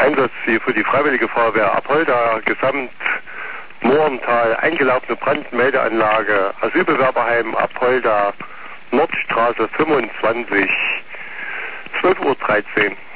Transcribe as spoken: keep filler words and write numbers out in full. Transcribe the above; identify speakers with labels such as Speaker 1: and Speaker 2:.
Speaker 1: Einsatzziel für die Freiwillige Feuerwehr Apolda, Gesamt Mohrental, eingelaufene Brandmeldeanlage, Asylbewerberheim Apolda, Nordstraße fünfundzwanzig, zwölf Uhr dreizehn.